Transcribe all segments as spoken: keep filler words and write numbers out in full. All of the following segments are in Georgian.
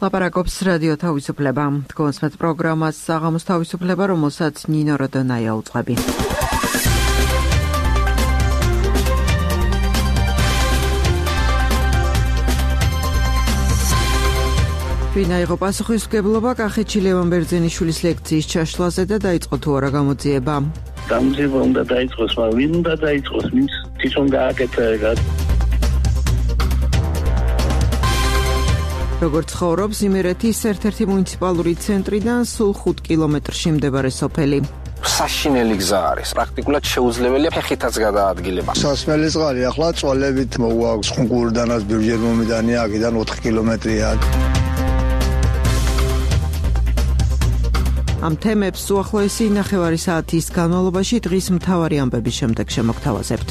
ლაპარაკობს რადიო თავისუფლება. თქვენს met პროგრამას საღამოს თავისუფლება, რომელსაც ნინო როდონაია უწყები. ვინა იყო პასუხისმგებლობა კახეთში ლევან ბერძენიშვილის ლექციის ჩაშლაზე და დაიწყო თუ არა გამოძიება. გამოძიება უნდა დაიწყოს, მაგრამ ვინ უნდა დაიწყოს, ვინც თვითონ გააკეთა ეგად. როგორც ცხოვრობს იმერეთის ერთ-ერთი მუნიციპალური ცენტრიდან სულ ხუთ კილომეტრში მდებარე სოფელი. საშინელი გზა არის. პრაქტიკულად შეუძლებელია ფეხითაც გადაადგილება. სასმელი წყალი ახლა წვალებით მოგვაქვს ხუნგურდანაც ბირჟერ მომიდანია, აქედან ოთხი კილომეტრია. ამ თემებს უახლოესი ნახევარი საათის განმავლობაში დღის მთავარი ამბების შემდეგ შემოგთავაზებთ.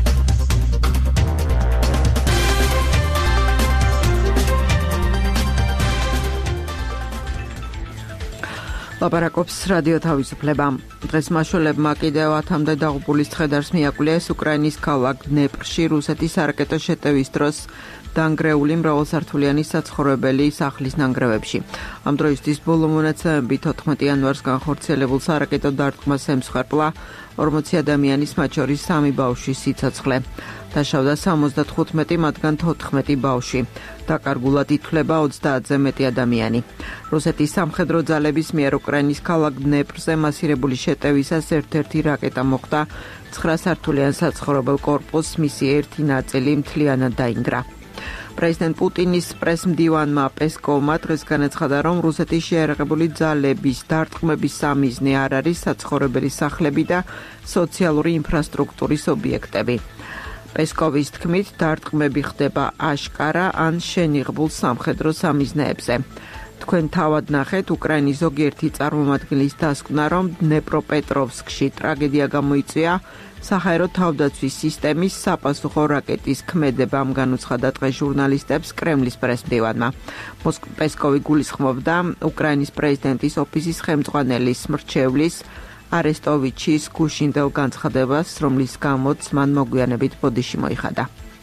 ლაპარაკობს რადიო თავისუფლება. დღეს მაშველებმა კიდევ ათამდე დაღუპულის ცხედარს მიაკვლეს უკრაინის ქალაქ დნეპრში რუსეთის არაკეტო შეტევის დროს დანგრეული მრავალსართულიანი საცხოვრებელი სახლის ნანგრევებში. ამ დროისთვის ბოლო მონაცემებით ოთხმეტი იანვარს განხორციელებულ სარაკეტო დარტყმას ემსხვერპლა ორმოცი ადამიანის, მათ შორის სამი ბავშვის სიცოცხლე. დაშავდა სამოცდათხუთმეტი, მათგან თოთხმეტი ბავშვი. დაკარგულად ითვლება ოცდაათზე მეტი ადამიანი. რუსეთის სამხედრო ძალების მიერ უკრაინის ქალაქ დნეპრზე მასირებული შეტევისას ერთ-ერთი რაკეტა მოხვდა ცხრასართულიან საცხოვრებელ კორპუსს, მისი ერთი ნაწილი მთლიანად დაინგრა. პრეზიდენტ პუტინის პრესმდივანმა პესკოვმა დღეს განაცხადა, რომ რუსეთის შეიარაღებული ძალების დარტყმების სამიზნე არ არის საცხოვრებელი სახლები და სოციალური ინფრასტრუქტურის ობიექტები. პესკოვის თქმით, დარტყმები ხდება აშკარა ან შენიღბულ სამხედრო სამიზნეებზე. თქვენ თავად ნახეთ, უკრაინის ზოგიერთი წარმომადგენლის დასკვნა, რომ დნეპროპეტროვსკში ტრაგედია გამოიწვია საჰაერო თავდაცვის სისტემის საპასუხო რაკეტის ქმედებამ, განუცხადა დღეს ჟურნალისტებს კრემლის პრესმდივანმა. პესკოვი გულისხმობდა უკრაინის პრეზიდენტის ოფისის ხელმძღვანელის მრჩევლის არესტოვიჩის გუშინდელ განცხადებას, რომლის გამოც მან მოგვიანებით ბოდიში მოიხადა.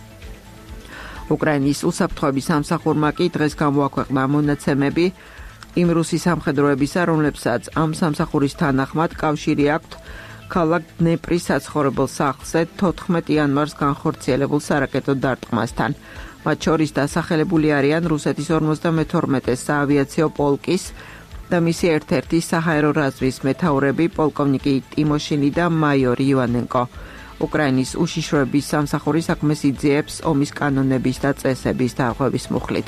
უკრაინის უსაფრთხოების სამსახურმა კი დღეს გამოაქვეყნა მონაცემები იმ რუსი სამხედროებისა, რომლებსაც ამ სამსახურის თანახმად კავშირი აქვთ ქალაქ დნეპრის საცხოვრებელ სახლზე თოთხმეტი იანვარს განხორციელებულ სარაკეტო დარტყმასთან. მათ შორის დასახელებული არიან რუსეთის ორმოცდამეთორმეტე საავიაციო პოლკის და მისი ერთ-ერთი საჰაერო რაზვის მეთაურები პოლკოვნიკი ტიმოშინი და მაიორი ივანენკო. უკრაინის უშიშროების სამსახური საქმეს იძიებს ომის კანონების და წესების დარღვევის მუხლით.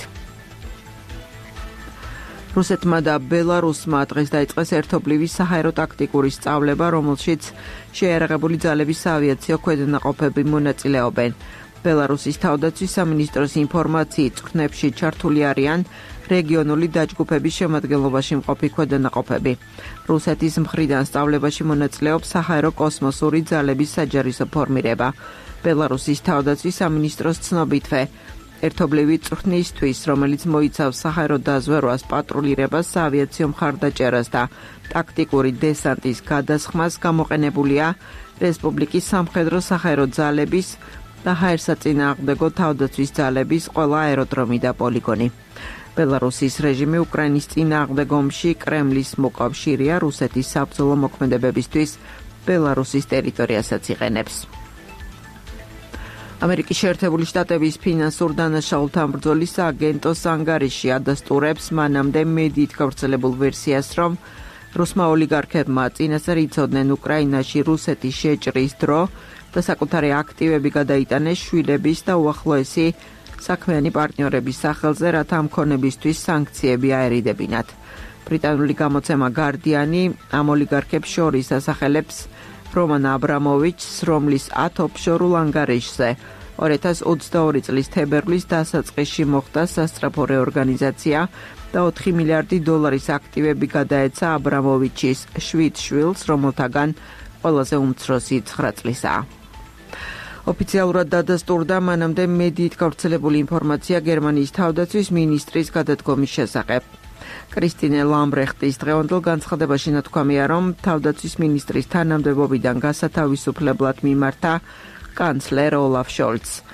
რუსეთმა და ბელარუსმა დღეს დაიწყეს ერთობლივი საჰაერო ტაქტიკური სწავლება, რომელშიც შეიარაღებული ძალების საავიაციო ქვედანაყოფები მონაწილეობენ. ბელარუსის თავდაცვის სამინისტროს ინფორმაციით წვრთნებში ჩართული არიან რეგიონული დაჯგუფების შემადგენლობაში მყოფი ქვედანაყოფები. რუსეთის მხრიდან სწავლებაში მონაწილეობს საჰაერო კოსმოსური ძალების საჯარისო ფორმირება. ბელარუსის თავდაცვის სამინისტროს ცნობითვე ერთობლივი წვრთნისთვის, რომელიც მოიცავს საჰაერო დაზვერვას, პატრულირებას, საავიაციო მხარდაჭერას და ტაქტიკური დესანტის გადასხმას, გამოყენებულია რესპუბლიკის სამხედრო საჰაერო ძალების და ჰაერსაწინააღმდეგო თავდაცვის ძალების ყველა აეროდრომი და პოლიგონი. ბელარუსის რეჟიმი უკრაინის წინააღმდეგ ომში კრემლის მოკავშირეა, რუსეთის საბრძოლო მოქმედებებისთვის ბელარუსის ტერიტორიასაც იყენებს. ამერიკის შეერთებული შტატების ფინანსურ დანაშაულთა ბრძოლის აგენტოს ანგარიში ადასტურებს მანამდე მედიით გავრცელებულ ვერსიას, რომ რუსმა ოლიგარქებმა წინასწარ იცოდნენ უკრაინაში რუსეთის შეჭრის დრო და საკუთარი აქტივები გადაიტანეს შვილების და უახლოესი საქმიანი პარტნიორების სახელზე, რათა ამ ქონებისთვის სანქციები აერიდებინათ. ბრიტანული გამოცემა გარდიანი ამ ოლიგარქებს შორის ასახელებს რომან აბრამოვიჩს, რომლის ათოფშორულ ანგარიშზე ორი ათას ოცდაორი წლის თებერვლის დასაწყისში მოხდა სასწრაფო რეორგანიზაცია და ოთხი მილიარდი დოლარის აქტივები გადაეცა აბრამოვიჩის შვიდ შვილს, რომელთაგან ყველაზე უმცროსი ცხრა წლისაა. ოფიციალურად დადასტურდა მანამდე მედიით გავრცელებული ინფორმაცია გერმანიის თავდაცვის მინისტრის გადადგომის შესახებ. კრისტინე ლამბრეხტის დღევანდელ განცხადებაში ნათქვამია, რომ თავდაცვის მინისტრის თანამდებობიდან გასათავისუფლებლად მიმართა კანცლერ ოლაფ შოლცს.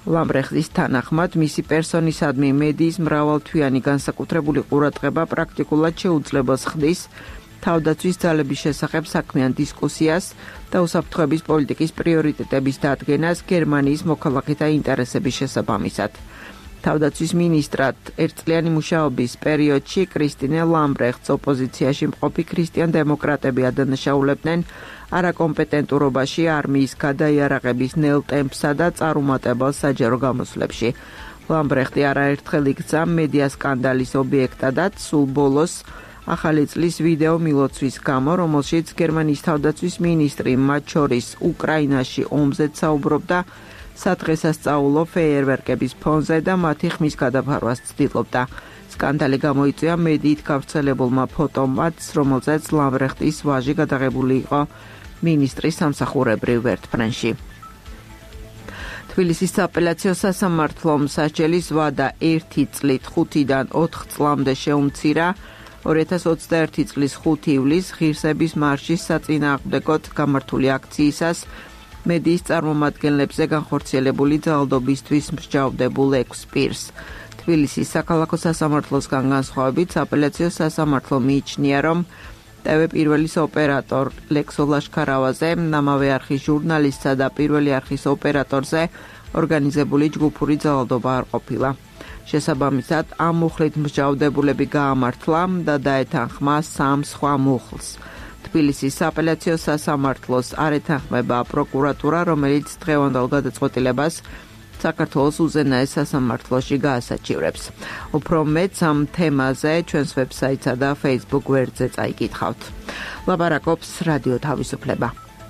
ლამბრეხტის თანახმად, მისი პერსონისადმი მედიის მრავალთვიანი განსაკუთრებული ყურადღება პრაქტიკულად შეუძლებელს ხდის თავდაცვის ძალების შესახებ საქმიან დისკუსიას და უსაფრთხოების პოლიტიკის პრიორიტეტების დადგენას გერმანიის მოქალაქეთა ინტერესების შესაბამისად. თავდაცვის ministrat ერთწლიანი მუშაობის პერიოდში კრისტინე ლამბრეხტს ოპოზიციაში მყოფი ქრისტიან დემოკრატები ადანაშაულებდნენ არაკომპეტენტურობაში, არმიის გადაიარაღების ნელ ტემპსა და წარუმატებელ საჯარო გამოსვლებში. ლამბრეხტი არაერთხელ იქცა მედია სკანდალის ობიექტადაც, სულ ბოლოს ახალი წლის ვიდეო მილოცვის გამო, რომელშიც გერმანიის თავდაცვის მინისტრი მათ შორის უკრაინაში ომზეც საუბრობდა, სადღესასწაულო ფეიერვერკების ფონზე და მათი ხმის გადაფარვას ცდილობდა. სკანდალი გამოიწვია მედიით გავრცელებულმა ფოტომაც, რომელზეც ლამბრეხტის ვაჟი გადაღებული იყო მინისტრის სამსახურებრივ ვერტმფრენში. თბილისის სააპელაციო სასამართლომ სასჯელის ვადა ერთი წლით ხუთიდან ოთხ წლამდე შეუმცირა ორი ათას ოცდაერთი წლის ხუთი ივლისს ღირსების მარშის საწინააღმდეგოდ გამართული აქციისას მედიის წარმომადგენლებზე განხორციელებული ძალადობისთვის მსჯავრდებულ ექვს პირს. თბილისის საქალაქო სასამართლოსგან განსხვავებით სააპელაციო სასამართლო მიიჩნია, რომ ტევ პირველის ოპერატორ ლექსო ლაშქარავაზე, ამავე არხის ჟურნალისტსა და პირველი არხის ოპერატორზე ორგანიზებული ჯგუფური ძალადობა არ ყოფილა. შესაბამისად, ამ მუხლით მსჯავრდებულები გაამართლა და დაეთანხმა სამ სხვა მუხლს. თბილისის სააპელაციო სასამართლოს არ ეთანხმება პროკურატურა, რომელიც დღევანდელ გადაწყვეტილებას საქართველოს უზენაეს სასამართლოში გაასაჩივრებს. უფრო მეტს ამ თემაზე ჩვენს ვებსაიტსა და Facebook გვერდზე წაიკითხავთ. ლაპარაკობს რადიო თავისუფლება.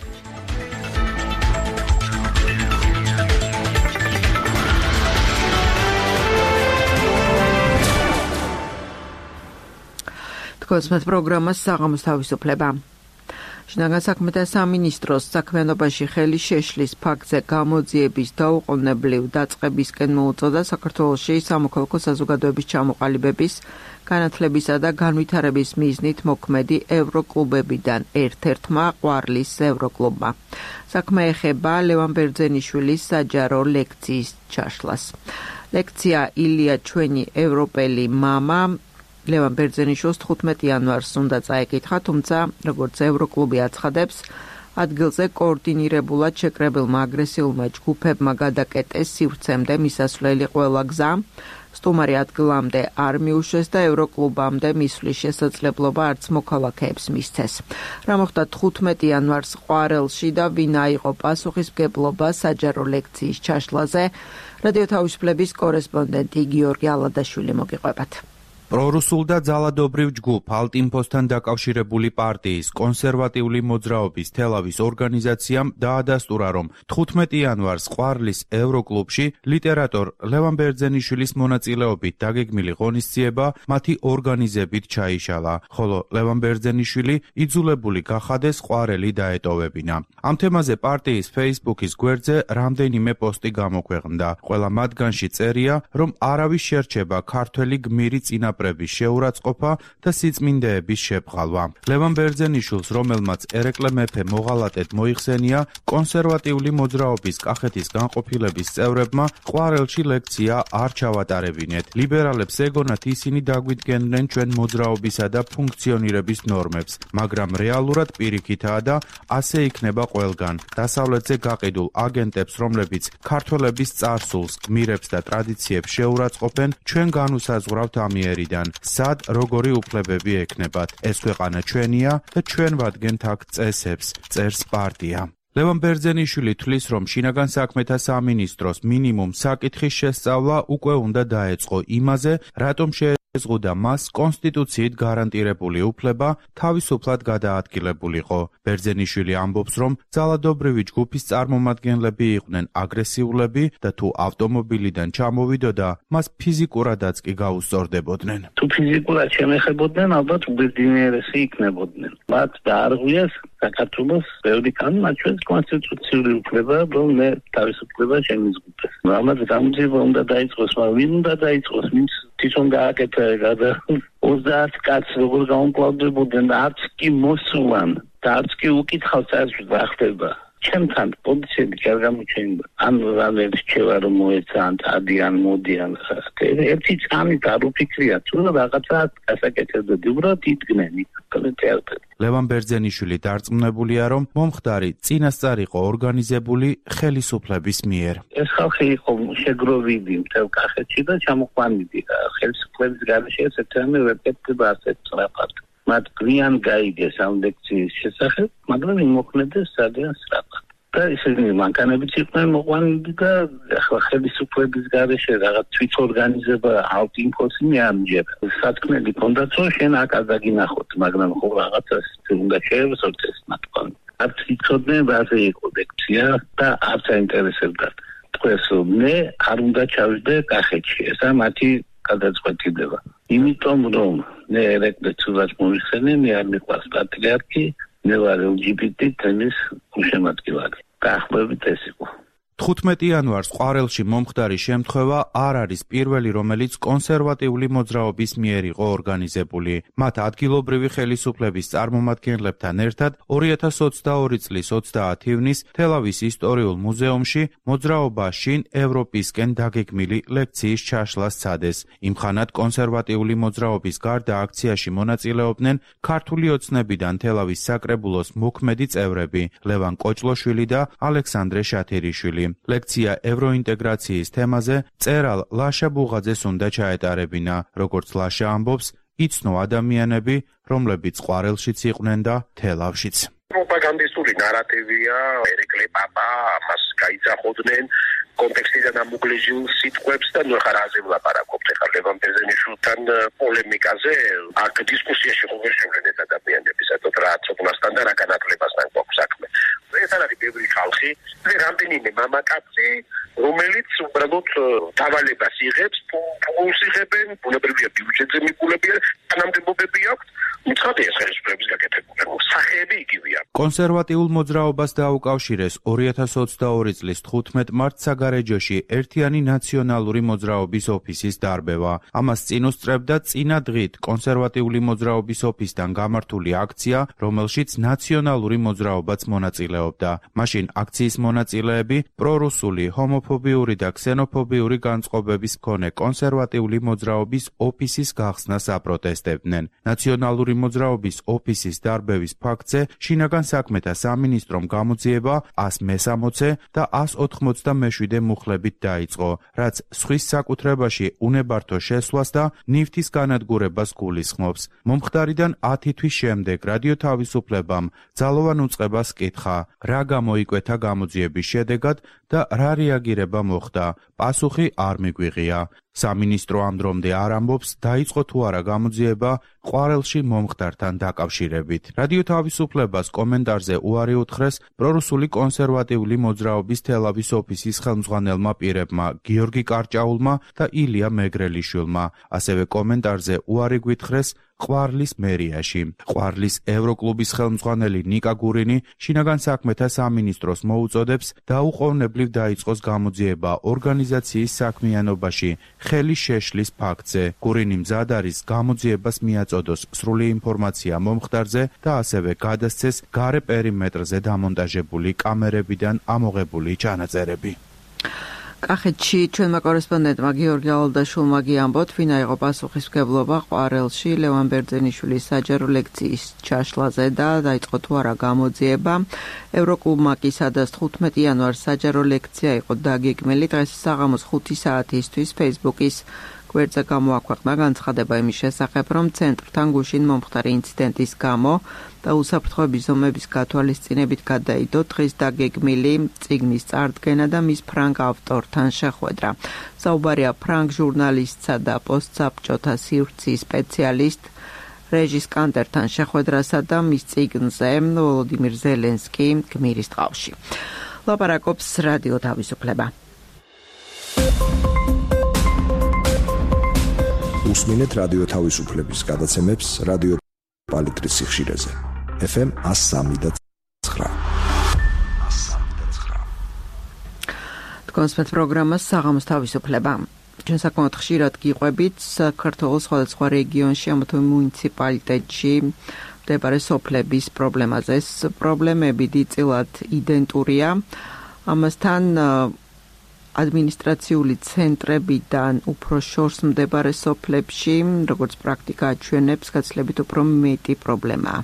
თქოსმეთ პროგრამას საღამოს თავისუფლება. შინაგან საქმეთა სამინისტროს საქმიანობაში ხელი შეშლის ფაქტზე გამოძიების დაუყოვნებლივ დაწყებისკენ მოუწოდა საქართველოში სამოქალაქო საზოგადოების ჩამოყალიბების, განათლებისა და განვითარების მიზნით მოქმედი ევროკლუბებიდან ერთ-ერთმა ყვარლის ევროკლუბმა. საქმე ეხება ლევან ბერძენიშვილის საჯარო ლექციის ჩაშლას. ლექცია ილია ჩვენი ევროპელი მამა ლევან ბერძენიშვილს თხუთმეტი იანვარს უნდა წაეკითხა, თუმცა როგორც ევროკლუბი აცხადებს, ადგილზე კოორდინირებულად შეკრებილმა აგრესიულმა ჯგუფებმა გადაკეტეს სივრცემდე მისასვლელი ყველა გზა, სტუმარი ადგილამდე არ მიუშვეს და ევროკლუბამდე მისვლის შესაძლებლობა არც მოქალაქეებს მისცეს. რა მოხდა თხუთმეტი იანვარს ყვარელში და ვინ აიღო პასუხისმგებლობა საჯარო ლექციის ჩაშლაზე, რადიო თავისუფლების კორესპონდენტი გიორგი ალადაშვილი მოგიყვებათ. პრორუსულ და ძალადობრივ ჯგუფ ალტინფოსთან დაკავშირებული პარტიის კონსერვატიული მოძრაობის თელავის ორგანიზაციამ დაადასტურა, რომ თხუთმეტი იანვარს ყვარლის ევროკლუბში ლიტერატორ ლევან ბერძენიშვილის მონაწილეობით დაგეგმილი ღონისძიება მათი ორგანიზებით ჩაიშალა, ხოლო ლევან ბერძენიშვილი იძულებული გახადეს ყვარელი დაეტოვებინა. ამ თემაზე პარტიის Facebook-ის გვერდზე რამდენიმე პოსტი გამოქვეყნდა. ყველა მათგანში წერია, რომ არავის შერჩება ქართველი გმირი წინა შეურაცხყოფა და სიწმინდეების შებრალვა. ლევან ბერძენიშვილს, რომელმაც ერეკლე მეფე მოღალატედ მოიხსენია, კონსერვატიული მოძრაობის კახეთის განყოფილების წევრებმა ყვარელში ლექცია არ ჩავატარებინეთ. ლიბერალებს ეგონათ ისინი დაგვიდგენდნენ ჩვენ მოძრაობისა და ფუნქციონირების ნორმებს, მაგრამ რეალურად პირიქითაა და ასე იქნება ყველგან. დასავლეთზე გაყიდულ აგენტებს, რომლებიც ქართველების წარსულს, გმირებს და ტრადიციებს შეურაცხყოფენ, ჩვენ განუსაზღვრავთ ამიერი სად როგორი უფლებები ექნებათ. ეს ქვეყანა ჩვენია და ჩვენ ვადგენთ აქ წესებს, წერს პარტია. ლევან ბერძენიშვილი თვლის, რომ შინაგან საქმეთა სამინისტროს მინიმუმ საკითხის შესწავლა უკვე უნდა დაეწყო იმაზე, რატომ შეზღუდა მას კონსტიტუციით გარანტირებული უფლება თავისუფლად გადაადგილებულიყო. ბერძენიშვილი ამბობს, რომ ძალადობრივი ჯგუფის წარმომადგენლები იყვნენ აგრესიულები და თუ ავტომობილიდან ჩამოვიდოდა, მას ფიზიკურადაც კი გაუსწორდებოდნენ. თუ ფიზიკურად შემეხებოდნენ, ალბათ უბედნიერესი იქნებოდნენ. მათ დაარღვიეს საქართველოს ბევრი კანონი, ჩვენს კონსტიტუციური უფლება, რომ მე თავისუფლება შემიზღუდე. ამაზე გამოძიება უნდა დაიწყოს, მაგრამ ვინ უნდა დაიწყოს, ვინც თვითონ გააკეთა და ოცდაათ კაცს როგორ გაუმკლავდებოდნენ, არც კი მოსულან და არც კი უკითხავს, რა ხდება. ჩემთან პოზიციები კი არ გამოჩენდა. ან რამე რჩევა რომ მოეცან, ადიან, მოდიან. ერთი წამით არ უფიქრია, თუ რაღაცა გასაკეთებდი, უბრალოდ იდგნენ იქ თეატრში. ლევან ბერძენიშვილი დარწმუნებულია, რომ მომხდარი წინასწარ იყო ორგანიზებული ხელისუფლების მიერ. ეს ხალხი იყო შეგროვილი მთელ კახეთში და ჩამოყვანილი ხელისუფლების გარეშე ესეთანი ვერტეფება ასეთ სწრაფად. მათ გვიან გაიგეს ამ ლექციის შესახებ, მაგრამ იმოქმედეს ძალიან სწრაფად. და ისინი მანქანებიც იყვნენ მოყვანილი და ახლა ხელისუფლების გარეშე რაღაც თვითორგანიზება ალტინფოს მიამჯერა. სათქმელი ჰქონდათ, რომ შენ აქ არ დაგინახოთ, მაგრამ ხო რაღაცას უნდა შეევსოთ ეს მათგან. არც იცოდნენ, რაზე იყო ლექცია და არც აინტერესებდათ. თქვენს რომ მე არ უნდა ჩავიდე კახეთში, ესა მათი გადაწყვეტილება. იმიტომ რომ მე ელექტროსურად მოვიხსენე, მე არ მიყვარს პატრიარქი, მე ვარ ელ ჯი ბი ტი თემის გულშემატკივარი. დაახლოებით ეს იყო. თხუთმეტი იანვარს ყვარელში მომხდარი შემთხვევა არ არის პირველი, რომელიც კონსერვატიული მოძრაობის მიერ იყო ორგანიზებული. მათ ადგილობრივი ხელისუფლების წარმომადგენლებთან ერთად ორი ათას ოცდაორი წლის ოცდაათი ივნისს თელავის ისტორიულ მუზეუმში მოძრაობა შინ ევროპისკენ დაგეგმილი ლექციის ჩაშლას სცადეს. იმხანად კონსერვატიული მოძრაობის გარდა აქციაში მონაწილეობდნენ ქართული ოცნებიდან თელავის საკრებულოს მოქმედი წევრები ლევან კოჭლოშვილი და ალექსანდრე შათერიშვილი. ლექცია ევროინტეგრაციის თემაზე წერალ ლაშა ბუღაძეს უნდა ჩაეტარებინა. როგორც ლაშა ამბობს, იცნო ადამიანები, რომლებიც ყვარელშიც იყვნენ და თელავშიც. პროპაგანდისტული ნარატივია, ერეკლე პაპა, ამას გაიძახოდნენ კონტექსტიდან ამუგლეჟილ სიტყვებს და ნუ ხარ აზე ვლაპარაკობთ ახლა ლევან ბერძენიშვილთან პოლემიკაზე. აქ დისკუსიაში ხო ვერ შევლენ ეს ადამიანები, საერთოდ რა ცოდნასთან და რა განათლებასთან გვაქვს საქმე. ეს არ არის ბევრი ხალხი, რამდენიმე მამაკაცი, რომელიც უბრალოდ დავალებას იღებს, ფულს იღებენ, ბუნებრივია ბიუჯეტზე მიკულებიან, თანამდებობები აქვთ. მიცხრა ეს ხელისუფლების გაკეთებული სახეები იგივეა. კონსერვატიულ მოძრაობას დაუკავშირეს ორი ათას ოცდაორი წლის თხუთმეტ მარტს საგარეჯოში ერთიანი ნაციონალური მოძრაობის ოფისის დარბევა. ამას წინ უსწრებდა წინა დღით კონსერვატიული მოძრაობის ოფისთან გამართული აქცია, რომელშიც ნაციონალური მოძრაობაც მონაწილეობდა. მაშინ აქციის მონაწილეები პრორუსული, ჰომოფობიური და ქსენოფობიური განწყობების მქონე კონსერვატიული მოძრაობის ოფისის გახსნას აპროტესტებდნენ. ნაციონალური მოძრაობის ოფისის დარბევის ფაქტზე შინაგან საქმეთა სამინისტრომ გამოძიება ას მესამოცე და ას ოთხმოცდამეშვიდე მუხლებით დაიწყო, რაც სხვის საკუთრებაში უნებართო შესვლას და ნივთის განადგურებას გულისხმობს. მომხდარიდან ათი თვის შემდეგ რადიო თავისუფლებამ ძალოვან უწყებას კითხა, რა გამოიკვეთა გამოძიების შედეგად და რა რეაგირება მოხდა. პასუხი არ მიგვიღია. სამინისტრო ამ დრომდე არ ამბობს, დაიწყო თუ არა გამოძიება ყვარელში მომხდართან დაკავშირებით. რადიო თავისუფლებას კომენტარზე უარი უთხრეს პრორუსული კონსერვატიული მოძრაობის თელავის ოფისის ხელმძღვანელმა პირებმა გიორგი კარჭაულმა და ილია მეგრელიშვილმა. ასევე კომენტარზე უარი გვითხრეს ყვარლის მერიაში. ყვარლის ევროკლუბის ხელმძღვანელი ნიკა გურინი შინაგან საქმეთა სამინისტროს მოუწოდებს დაუყოვნებლივ დაიწყოს გამოძიება ორგანიზაციის საქმიანობაში ხელის შეშლის ფაქტზე. გურინი მზად არის გამოძიებას მიაწოდოს სრული ინფორმაცია მომხდარზე და ასევე გადასცეს გარე პერიმეტრზე დამონტაჟებული კამერებიდან ამოღებული ჩანაწერები. კახეთში ჩვენმა კორესპონდენტმა გიორგი ალდაშვილმა გიამბოთ, ვინა იყო პასუხისმგებლობა ყვარელში ლევან ბერძენიშვილის საჯარო ლექციის ჩაშლაზე და დაიწყო თუ არა გამოძიება. ევროკლუბმა კი სადაც თხუთმეტი იანვარს საჯარო ლექცია იყო დაგეგმილი, დღეს საღამოს ხუთი საათისთვის Facebook-ის გვერდზე გამოაქვეყნა განცხადება იმის შესახებ, რომ ცენტრთან გუშინ მომხდარი ინციდენტის გამო და უსაფრთხოების ზომების გათვალისწინებით გადაიდო დღის დაგეგმილი წიგნის წარდგენა და მის ფრანგ ავტორთან შეხვედრა. საუბარია ფრანგ ჟურნალისტსა და პოსტსაბჭოთა სივრცის სპეციალისტ რეჟის კანტერთან შეხვედრასა და მის წიგნზე ვოლოდიმირ ზელენსკი გმირის ტყავში. ლაპარაკობს რადიო თავისუფლება. უსმინეთ რადიო თავისუფლების გადაცემებს რადიო პალიტრის სიხშირეზე ეფ ემ ას სამი და ცხრა. კონსპეთ პროგრამას საღამოს თავისუფლება. ჩვენ საკმაოდ ხშირად გიყვებით საქართველოს სხვადასხვა რეგიონში, ამა თუ იმ მუნიციპალიტეტში მდებარე სოფლების პრობლემაზე. ეს პრობლემები დიდწილად იდენტურია. ამასთან ადმინისტრაციული ცენტრებიდან უფრო შორს მდებარე სოფლებში, როგორც პრაქტიკა აჩვენებს, გაცილებით უფრო მეტი პრობლემაა.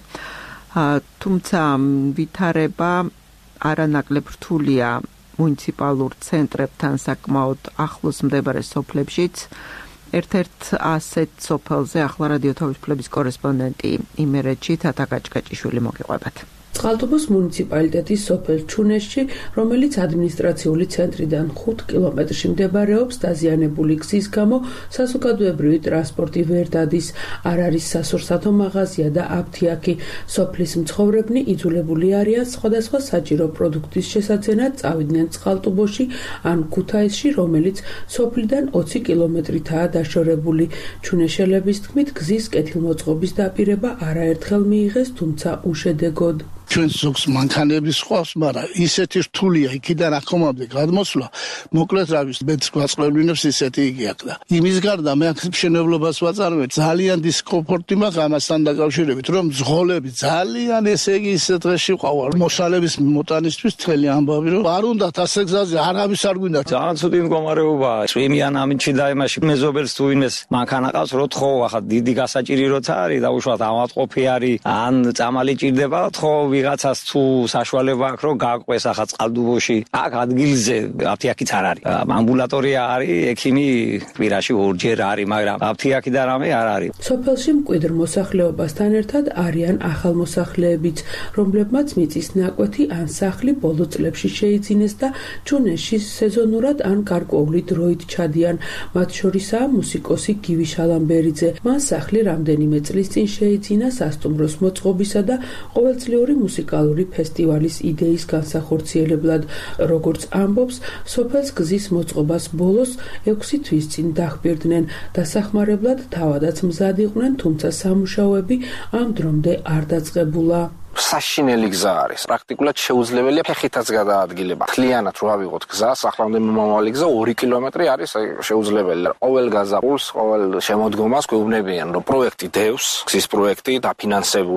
თუმცა ვითარება არანაკლებ რთულია მუნიციპალურ ცენტრებთან საკმაოდ ახლოს მდებარე სოფლებშიც. ერთ-ერთ ასეთ სოფელზე ახლა რადიო თავისუფლების კორესპონდენტი იმერეთში თათა კაჭკაჭიშვილი მოგიყვებათ. წყალტუბოს მუნიციპალიტეტის სოფელ ჩუნეშში, რომელიც ადმინისტრაციული ცენტრიდან ხუთ კილომეტრში მდებარეობს, დაზიანებული გზის გამო საზოგადოებრივი ტრანსპორტი ვერ დადის, არ არის სასურსათო მაღაზია და აფთიაქი. სოფლის მცხოვრებნი იძულებული არიან სხვადასხვა საჭირო პროდუქტის შესაძენად წავიდნენ წყალტუბოში ან ქუთაისში, რომელიც სოფლიდან ოცი კილომეტრითაა დაშორებული. ჩუნეშელების თქმით, გზის კეთილმოწყობის დაპირება არაერთხელ მიიღეს, თუმცა უშედეგოდ. ჩვენ ზოგს მანქანების ყავს, მაგრამ ისეთი რთულია იქიდან აქომამდე გადმოსვლა, მოკლედ რავის მეც გვაწყლევინებს ისეთი იგი აქვს და იმის გარდა მე აქ მშენებლობას ვაწარმოებ, ძალიან დისკომფორტი მაქვს ამასთან დაკავშირებით, რომ ძღოლები ძალიან ესე იგი ისეთ დღეში ყავარ. მოსალების მოტანისთვის მთელი ამბავი, რომ არ უნდათ ასე გზაზე არავის არ გვინდა. ძალიან ცუდი მდგომარეობაა. წვიმიან ამინჩი და იმაში მეზობელს თუ ვინმეს მანქანა ყავს, რო თხოვ, ახლა დიდი გასაჭირი როცა არის და უშუალოდ ავადმყოფი არის, ან წამალი ჭირდება, თხოვ ვიღაცას თუ საშუალება აქვს რომ გააყვეს ახლა წყალტუბოში. აქ ადგილზე აფთიაქიც არ არის. ამბულატორია არის, ექიმი კვირაში ორჯერ არის, მაგრამ აფთიაქი და რამე არ არის. სოფელში მკვიდრ მოსახლეობასთან ერთად არიან ახალმოსახლეებიც, რომლებმაც მიწის ნაკვეთი ან სახლი ბოლო წლებში შეიძინეს და ჩუნეში სეზონურად ან გარკვეული დროით ჩადიან. მათ შორისაა მუსიკოსი გივი შალამბერიძე. მან სახლი რამდენიმე წლის წინ შეიძინა სასტუმროს მოწყობისა და ყოველწლიური მუსიკალური ფესტივალის იდეის განსახორციელებლად. როგორც ამბობს, სოფელს გზის მოწყობას ბოლოს ექვსი თვის წინ დახბირდნენ. დასახმარებლად თავადაც მზად იყვნენ, თუმცა სამუშაოები ამ დრომდე არ დაწყებულა. საშინელი გზა არის. პრაქტიკულად შეუძლებელია ფეხითაც გადაადგილება. მთლიანად რო ავიღოთ გზას, ახლამდე მომავალი გზა ორი კილომეტრი არის შეუძლებელი. ყოველ გაზაფხულს, ყოველ შემოდგომას გვეუბნებიან, რომ პროექტი დევს, გზის პროექტი დაფინანსებული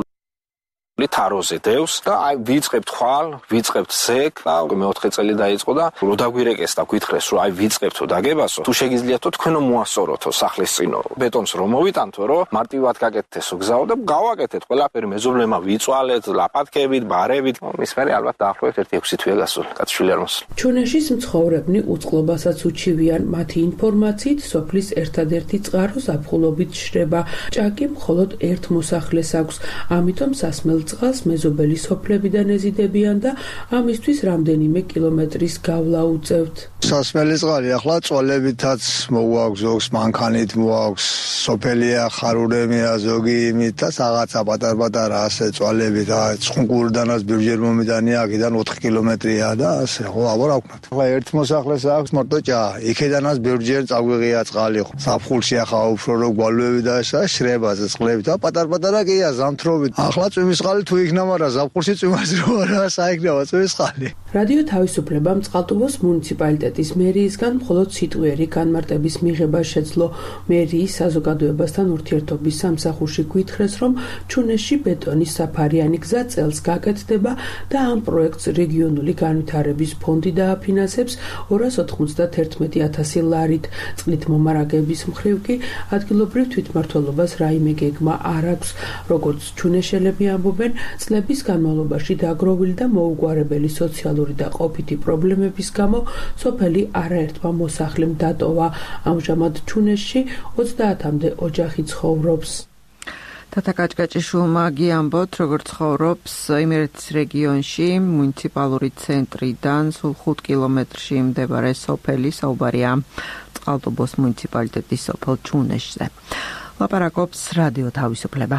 თაროზე დევს და აი ვიწყებთ ხვალ, ვიწყებთ ზეგ და მეოთხე წელი დაიწყო და რო დაგვირეკეს და გვითხრეს რომ აი ვიწყებთო დაგებასო, თუ შეგიძლიათო თქვენო მოასწოროთო სახლის წინო ბეტონს რომ მოვიტანთო, რომ მარტივად გაკეთეთესო გზაო და გავაკეთეთ ყველაფერი მეზობლებმა ვიწვალეთ, ლაპათქებით, ბარებით. მის მერე ალბათ დაახლოებით ერთი ექვსი თვეა გასული, კაცშვილი არ მოსულა. ჩუნეშის მცხოვრებნი უწყლობასაც უჩივიან. მათი ინფორმაციით, სოფლის ერთადერთი წყარო ზაფხულობით შრება. ჭაკი მხოლოდ ერთ მოსახლეს აქვს, ამიტომ სასმელ წყალს მეზობელი სოფლებიდან ეზიდებიან და ამისთვის რამდენიმე კილომეტრის გავლა უწევთ. სასმელი წყალი ახლა წოლებითაც მოაქვს, ზოგს მანქანით მოაქვს, სოფელია ხარულემია ზოგი იმით და რაღაცა პატარ-პატარა ასე წვალებით, აი ცხუნკურდანაც ბირჯერ მომიდანია, აქედან ოთხი კილომეტრია და ასე ხო, აბა რა ვქნათ. ახლა ერთ მოსახლეს აქვს მარტო ჭა, იქედანაც ბირჯერ წაგვიღია წყალი ხო. საფხულში ახლა უფრო რო გვალვები და ესა შრებაზე წყლებით და პატარ-პატარა კია ზამთრობით. ახლა წვიმის წყალი თუ იქნა, მაგრამ ზაფხულში წვიმას რო არა საიქნება წვიმის წყალი. რადიო თავისუფლებამ წყალტუბოს მუნიციპალიტეტის მერიისგან მხოლოდ სიტყვიერი განმარტების მიღება შეძლო. მერიის საზოგადოებასთან ურთიერთობის სამსახურში გვითხრეს, რომ ჩუნეში ბეტონის საფარიანი გზა წელს გაკეთდება და ამ პროექტს რეგიონული განვითარების ფონდი დააფინანსებს ორას ოთხმოცდაათერთმეტი ათასი ლარით. წყლით მომარაგების მხრივ კი ადგილობრივ თვითმმართველობას რაიმე გეგმა არ აქვს. როგორც ჩუნეშელები ამბობენ, წლების განმავლობაში დაგროვილი და მოუგვარებელი სოციალური და ყოფითი პრობლემების გამო სოფელი არაერთმა მოსახლემ დატოვა. ამჟამად ჩუნეში ოცდაათამდე ოჯახი ცხოვრობს. თათა კაჭკაჭიშვილმა გიამბოთ, როგორც ცხოვრობს იმერეთის რეგიონში მუნიციპალური ცენტრიდან სულ ხუთ კილომეტრში მდებარე სოფელი, საუბარია წყალტუბოს მუნიციპალიტეტის სოფელ ჩუნეშზე. ლაპარაკობს რადიო თავისუფლება.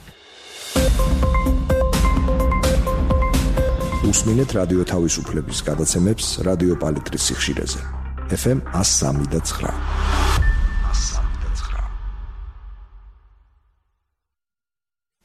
უსმინეთ რადიო თავისუფლების გადაცემებს რადიო პალიტრის სიხშირეზე. ეფ ემ one oh three point nine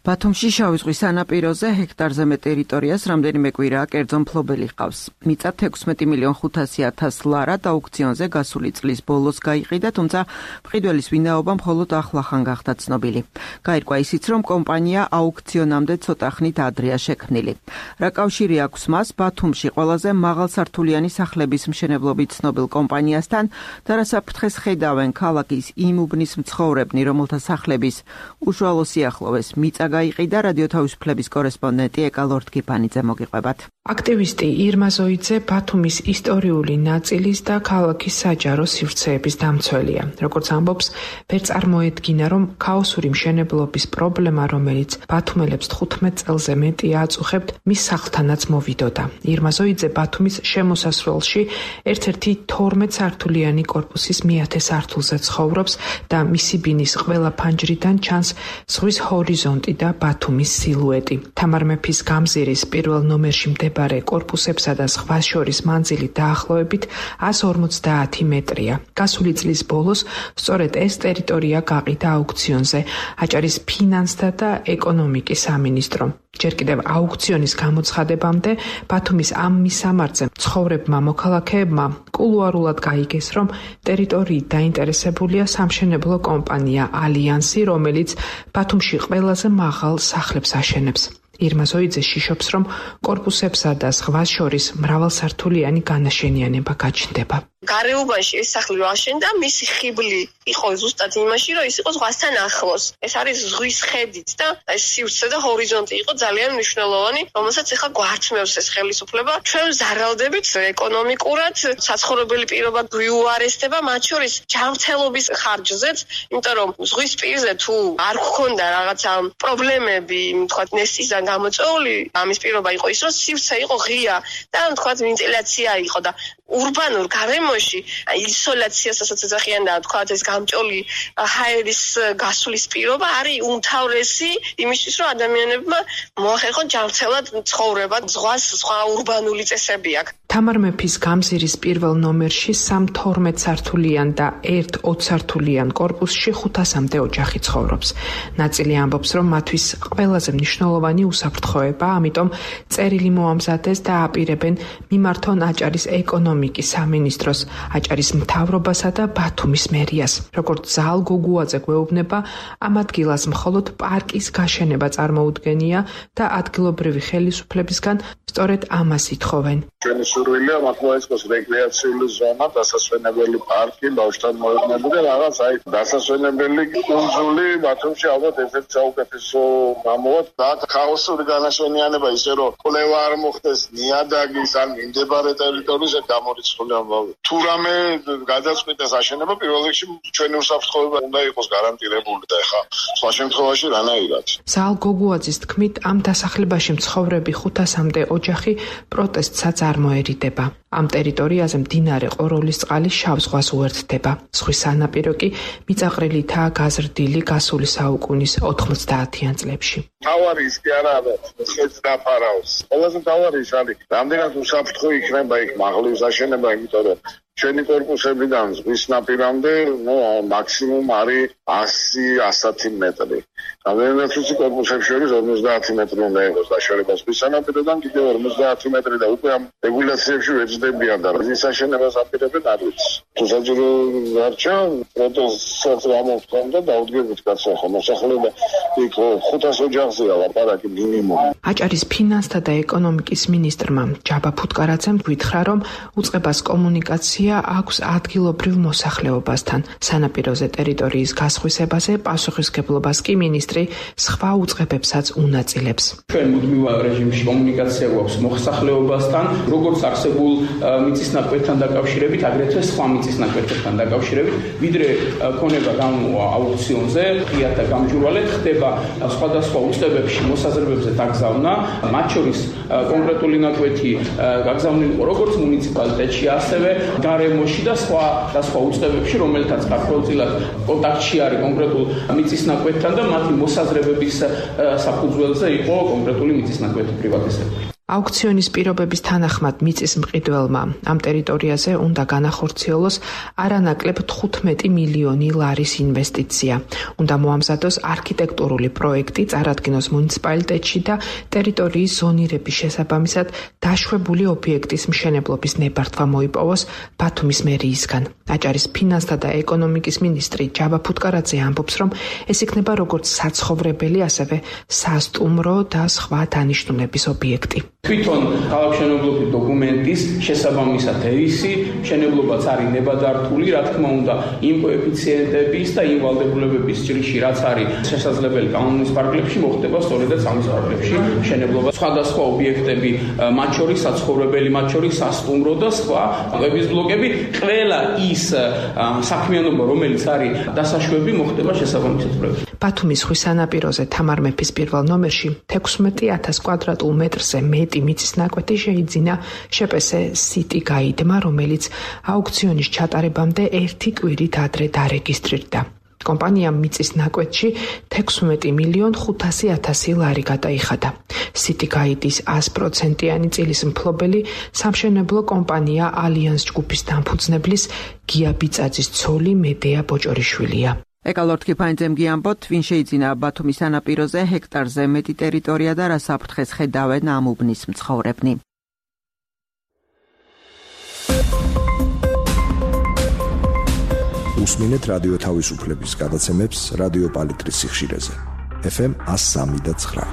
ბათუმში შავი ზღვის სანაპიროზე ჰექტარზე მეტ ტერიტორიას რამდენიმე კვირაა კერძო მფლობელი ჰყავს. მიწა თექვსმეტი მილიონი ხუთასი ათას ლარა და აუქციონზე გასული წლის ბოლოს გაიყიდა, თუმცა მყიდველის ვინაობა მხოლოდ ახლახან გახდა ცნობილი. გაირკვა ისიც, რომ კომპანია აუქციონამდე ცოტა ხნით ადრეა შექმნილი. რა კავშირი აქვს მას ბათუმში ყველაზე მაღალსართულიანი სახლების მშენებლობით ცნობილ კომპანიასთან და რა საფრთხეს ხედავენ ქალაქის იმ უბნის მცხოვრებნი, რომელთა სახლების უშუალო სიახლოვეს მიწა გაიყიდა, რადიო თავისუფლების კორესპონდენტი ეკა ლორდ-კიფანიძე მოგიყვებათ. აქტივისტი ირმა ზოიძე ბათუმის ისტორიული ნაწილის და ქალაქის საჯარო სივრცეების დამცველია. როგორც ამბობს, ვერ წარმოედგინა, რომ ქაოსური მშენებლობის პრობლემა, რომელიც ბათუმელებს თხუთმეტ წელზე მეტია აწუხებთ, მის სახლთანაც მოვიდოდა. ირმა ზოიძე ბათუმის შემოსასვლელში ერთ-ერთი თორმეტ სართულიანი კორპუსის მეათე სართულზე ცხოვრობს და მისი ბინის ყველა ფანჯრიდან ჩანს ზღვის ჰორიზონტი და ბათუმის სილუეტი. თამარ მეფის გამზირის პირველ ნომერში მდებარე კორპუსებსა და ზღვას შორის მანძილი დაახლოებით ათას ორმოცდაათი მეტრია. გასული წლის ბოლოს სწორედ ეს ტერიტორია გაყიდა აუქციონზე აჭარის ფინანსთა და ეკონომიკის სამინისტრომ. ჯერ კიდევ აუქციონის გამოცხადებამდე ბათუმის ამ მისამართზე მცხოვრებმა მოქალაქეებმა კულუარულად გაიგეს, რომ ტერიტორიით დაინტერესებულია სამშენებლო კომპანია ალიანსი, რომელიც ბათუმში ყველაზე მაღალ სახლებს აშენებს. ირმა ზოიძე შიშობს, რომ კორპუსებსა და ზღვას შორის მრავალსართულიანი განაშენიანება გაჩნდება. გარეუბანში ეს სახლი რო აშენდა, მისი ხიბლი იყო ზუსტად იმაში, რომ ის იყო ზღვასთან ახლოს. ეს არის ზღვის ხედით და ეს სივრცე და ჰორიზონტი იყო ძალიან მნიშვნელოვანი, რომელსაც ეხლა გვართმევს ეს ხელისუფლება. ჩვენ ზარალდებით ეკონომიკურად, საცხოვრებელი პირობა გვიუარესდება, მათ შორის ჯანმრთელობის ხარჯზეც, იმიტომ რომ ზღვის პირზე თუ არ გქონდა რაღაცა პრობლემები, თქვა ნესტისგან გამოწვეული, ამის პირობა იყო ის, რომ სივრცე იყო ღია და თქვა ვენტილაცია იყო და ურბანულ გარემოში ისოლაციასაც ეძახიან და თქვა ეს გამჭოლი ჰაერის გასვლის პირობა არის უმთავრესი იმისთვის, რომ ადამიანებმა მოახერხონ ჯანმრთელად ცხოვრება. ზღვას სხვა ურბანული წესები აქვს. თამარ მეფის გამზირის პირველ ნომერში სამ თორმეტ სართულიან და ერთ ოცსართულიან კორპუსში ხუთასამდე ოჯახი ცხოვრობს. ნაწილი ამბობს, რომ მათთვის ყველაზე მნიშვნელოვანი უსაფრთხოება, ამიტომ წერილი მოამზადეს და აპირებენ მიმართონ აჭარის ეკონომიკის სამინისტროს, აჭარის მთავრობასა და ბათუმის მერიას. როგორც ზალ გოგუაძე გვეუბნება, ამ ადგილას მხოლოდ პარკის გაშენება წარმოუდგენია და ადგილობრივი ხელისუფლებისგან სწორედ ამას ითხოვენ. ჩვენი სურვილია მართლა იყოს რეკრეაციული ზონა, დასასვენებელი პარკი, ბავშვთან მოედნები და რაღაც აი დასასვენებელი კუნძული ბათუმში ალბათ ერთ-ერთი საუკეთესო გამოვა და ქაოსური განაშენიანება ისე რომ კვლევა არ მოხდეს ნიადაგის ან მიმდებარე ტერიტორიაზე გამორიცხული ამბავი. თუ რამე გადაწყვიტეს აშენება, პირველ რიგში ჩვენი უსაფრთხოება უნდა იყოს გარანტირებული და ეხა სხვა შემთხვევაში რანაირად. ზალ გოგუაძის თქმით, ამ დასახლებაში მცხოვრები ხუთასამდე ოჯახი პროტესტსაც არ მოერიდება. ამ ტერიტორიაზე მდინარე ყოროლისწყალი შავ ზღვას უერთდება. ზღვის სანაპირო კი მიწაყრილითაა გაზრდილი გასული საუკუნის ოთხმოცდაათიან წლებში. თავარი ის კი არა ხეთს დაფარავს. ყველაზე თავარი ის არის, რამდენად უსაფრთხო იქნება იქ მაღლის აშენება, იმიტომ რომ ჩვენი კორპუსებიდან ზღვის ნაპირამდე, ნუ მაქსიმუმ არის ასი ასათი მეტრი. რამდენად უცი კორპუსებს შორის ორმოცდაათი მეტრი უნდა იყოს დაშორება ზღვის სანაპიროდან, კიდევ ორმოცდაათი მეტრი და უკვე ამ რეგულაციებში ვეძებიან და ის აშენებას აპირებენ არ ვიცი. თუ საჯარო გარჩა პროტესტს ამოვთქვამ და დაუდგებით კაცო, ხო მოსახლეობა იქ ხუთას ოჯახზეა ლაპარაკი მინიმუმი. აჭარის ფინანსთა და ეკონომიკის მინისტრმა ჯაბა ფუტკარაძემ გითხრა, რომ უწყებას კომუნიკაცია აქვს ადგილობრივ მოსახლეობასთან. სანაპიროზე ტერიტორიის გასხვისებაზე პასუხისგებლობას კი მინისტრი სხვა უწყებებსაც უნაწილებს. ჩვენ მუდმივ რეჟიმში კომუნიკაცია გვაქვს მოსახლეობასთან, როგორც არსებულ მიწისნაკვეთთან დაკავშირებით, აგრეთვე სხვა მიწისნაკვეთთან დაკავშირებით, ვიდრე ქონება გამოვა აუქციონზე, ღიად და გამჭვირვალედ ხდება სხვადასხვა უწყებებში მოსაზრებებზე დაგზავნა, მათ შორის კონკრეტული ნაკვეთი გაგზავნილი იყო როგორც მუნიციპალიტეტში, ასევე გარემოში და სხვა და სხვა უწყებებში, რომელთაც გაქროლწილად კონტაქტში არის კონკრეტულ მიწისნაკვეთთან და მათი მოსაზრებების საფუძველზე იყო კონკრეტული მიწისნაკვეთი პრივატიზებული. აუქციონის პირობების თანახმად მიწის მყიდველმა ამ ტერიტორიაზე უნდა განახორციელოს არანაკლებ თხუთმეტი მილიონი ლარის ინვესტიცია. უნდა მოამზადოს არქიტექტურული პროექტი, წარადგინოს მუნიციპალიტეტში და ტერიტორიის ზონირების შესაბამისად დაშვებული ობიექტის მშენებლობის ნებართვა მოიპოვოს ბათუმის მერიისგან. აჭარის ფინანსთა და ეკონომიკის მინისტრი ჯავა ფუტკარაძე ამბობს, რომ ეს იქნება როგორც საცხოვრებელი, ასევე სასტუმრო და სხვა დანიშნულების ობიექტი. თვითონ ქალაქმშენებლობის დოკუმენტის შესაბამისად ერისი მშენებლობაც არის ნებადართული, რა თქმა უნდა, იმ კოეფიციენტების და იმ ვალდებულებების ჭრიში, რაც არის შესაძლებელი კანონის პარკლებში, მოხდება სწორედაც ამის პარკლებში მშენებლობა. სხვადასხვა ობიექტები, მათ შორის საცხოვრებელი, მათ შორის სასტუმრო და სხვა კვების ბლოკები, ყველა ის საქმიანობა, რომელიც არის დასაშვები, მოხდება შესაბამისად პროექტში. ბათუმის ზღვის სანაპიროზე თამარ მეფის პირველ ნომერში თექვსმეტი ათას კვადრატულ მეტრზე მეტი მიწის ნაკვეთი შეიძინა შეპესე City Guide-მა, რომელიც აუქციონის ჩატარებამდე ერთი კვირით ადრე დარეგისტრირდა. კომპანიამ მიწის ნაკვეთში თექვსმეტი მილიონ ხუთასი ათასი ლარი გადაიხადა. City Guide-ის ას პროცენტიანი წილის მფლობელი სამშენებლო კომპანია ალიანს ჯგუფის დამფუძნებლის გია ბიწაძის ცოლი მედეა ბოჭორიშვილია. ეკალორთკი ფაინძემ გიამბოთ, ვინ შეიძინა ბათუმის სანაპიროზე ჰექტარზე მეტი ტერიტორია და რა საფრთხეს ხედავენ ამ უბნის მცხოვრებნი. უსმინეთ რადიო თავისუფლების გადაცემებს რადიო პალიტრის სიხშირეზე. ეფ ემ ას სამი და ცხრა.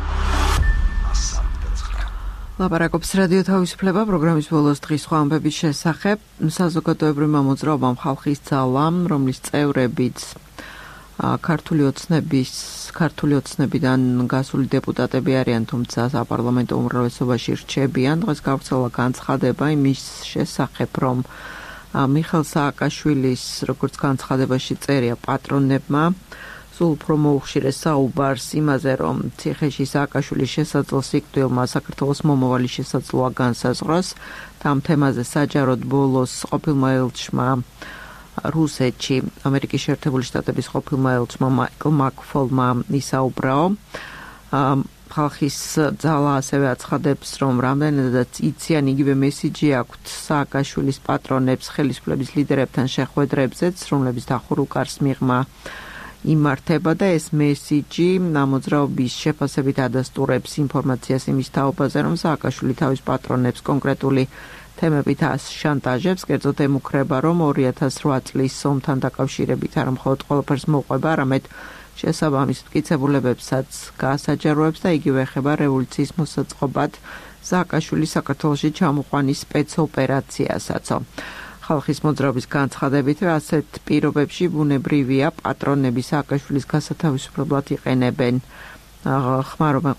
ლაპარაკობს რადიო თავისუფლება პროგრამის ბოლოს დღის სხვა ამბების შესახებ. საზოგადოებრივმა მოძრაობამ ხალხის ძალამ, რომლის წევრებიც ქართული ოცნების, ქართული ოცნებიდან გასული დეპუტატები არიან, თუმცა საპარლამენტო უმრავლესობაში რჩებიან. დღეს გავრცელა განცხადება იმის შესახებ, რომ მიხეილ სააკაშვილის, როგორც განცხადებაში წერია, პატრონებმა სულ უფრო მოუხშირეს საუბარს იმაზე, რომ ციხეში სააკაშვილის შესაძლო სიკვდილმა საქართველოს მომავალი შესაძლოა განსაზღვროს. ამ თემაზე საჯაროდ ბოლოს ყოფილმა ელჩმა რუსეთში, ამერიკის შეერთებული შტატების ყოფილმა ელჩმა მაიკლ მაკფოლმა ისაუბრაო. ხალხის ძალა ასევე აცხადებს, რომ რამდენადაც იციან, იგივე მესიჯი აქვთ სააკაშვილის პატრონებს, ხელისუფლების ლიდერებთან შეხვედრებზეც, რომლების დახურულ კარს მიღმა იმართება და ეს მესიჯი მოძრაობის შეფასებით ადასტურებს ინფორმაციას იმის თაობაზე, რომ სააკაშვილი თავის პატრონებს კონკრეტული თემებით შანტაჟებს, კერძოდ ემუქრება, რომ ორი ათას რვა წლის ომთან დაკავშირებით არა მხოლოდ ყველაფერს მოყვება, არამედ შესაბამის მტკიცებულებებსაც გაასაჯაროებს და იგივე ეხება რევოლუციის მოსაწყობად სააკაშვილის საქართველოში ჩამოყვანის სპეცოპერაციასაც. ხალხის მოძრაობის განცხადებით, ასეთ პირობებში ბუნებრივია პატრონები სააკაშვილის გასათავისუფლებლად იყენებენ, ხმარობენ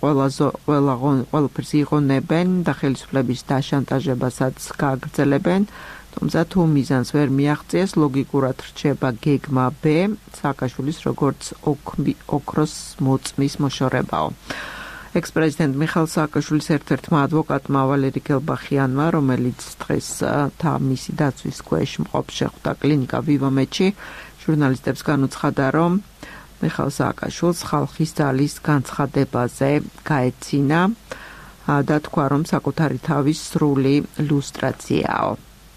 ყველაფერს იღონებენ და ხელისუფლების დაშანტაჟებასაც გააგრძელებენ. თუმცა თუ მიზანს ვერ მიაღწიეს, ლოგიკურად რჩება გეგმა B, სააკაშვილის როგორც ოქროს მოწმის მოშორებაო. ექს-პრეზიდენტ მიხეილ სააკაშვილის ერთ-ერთმა ადვოკატმა ვალერი გელბახიანმა, რომელიც დღეს მისი დაცვის ქვეშ მყოფ შეხვდა კლინიკა ვივამედში, ჟურნალისტებს განუცხადა, რომ მიხეილ სააკაშვილს ხალხის ძალის განცხადებაზე გაეცინა და თქვა, რომ საკუთარი თავის სრული ლუსტრაციაო.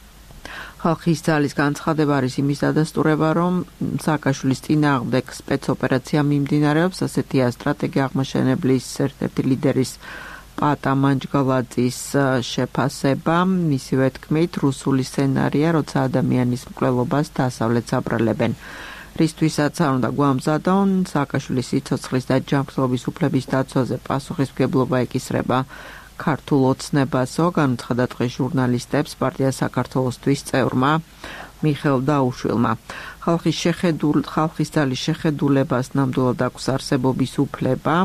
ხალხის ძალის განცხადება არის იმის დადასტურება, რომ სააკაშვილის წინააღმდეგ სპეცოპერაცია მიმდინარეობს, ასეთია სტრატეგია აღმაშენებლის ერთ-ერთი ლიდერის პატა მანჯგალაძის შეფასება. მისივე თქმით, რუსული სცენარია, როცა ადამიანის მკვლელობას დასავლეთს აბრალებენ. რისთვისაც არ უნდა გვამზადონ, სააკაშვილის სიცოცხლის და ჯანმრთელობის უფლების დაცვაზე პასუხისმგებლობა ეკისრება ქართულ ოცნებასო, განუცხადა დღეს ჟურნალისტებს პარტია საქართველოსთვის წევრმა მიხეილ დაუშვილმა. ხალხის შეხედულ ხალხის ძალის შეხედულებას ნამდვილად აქვს არსებობის უფლება.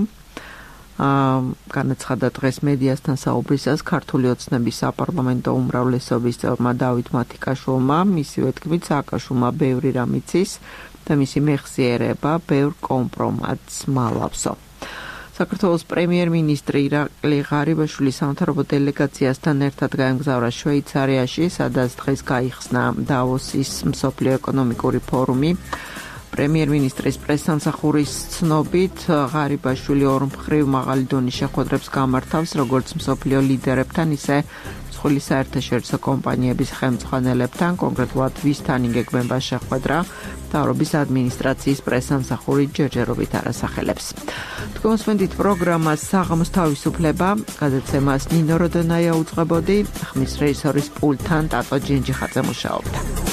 განაცხადა დღეს მედიასთან საუბრისას ქართული ოცნების საპარლამენტო უმრავლესობის წევრმა დავით მათიკაშვილმა, მისივე თქმით, სააკაშვილმა ბევრი რამ იცის და მისი მეხსიერება ბევრ კომპრომატს მალავსო. საქართველოს პრემიერ-მინისტრი ირაკლი ღარიბაშვილი სამთავრობო დელეგაციასთან ერთად გაემგზავრა შვეიცარიაში, სადაც დღეს გაიხსნა დავოსის მსოფლიო ეკონომიკური ფორუმი, პრემიერ-მინისტრის პრესსამსახურის ცნობით, ღარიბაშვილი ორმხრივ მაღალი დონის შეხვედრებს გამართავს როგორც მსოფლიო ლიდერებთან, ისე მსხვილი საერთაშორისო კომპანიების ხელმძღვანელებთან, კონკრეტულად ვისთან იგეგმება შეხვედრა, მთავრობის ადმინისტრაციის პრესსამსახური ჯერჯერობით არასახელებს. თქვენ მოსმენთ პროგრამას საღამოს თავისუფლება, გადაცემას ნინო როდონაია უძღვებოდი, ხმის რეჟისორის პულტთან ტატო ჯინჯიხაძე მუშაობდა.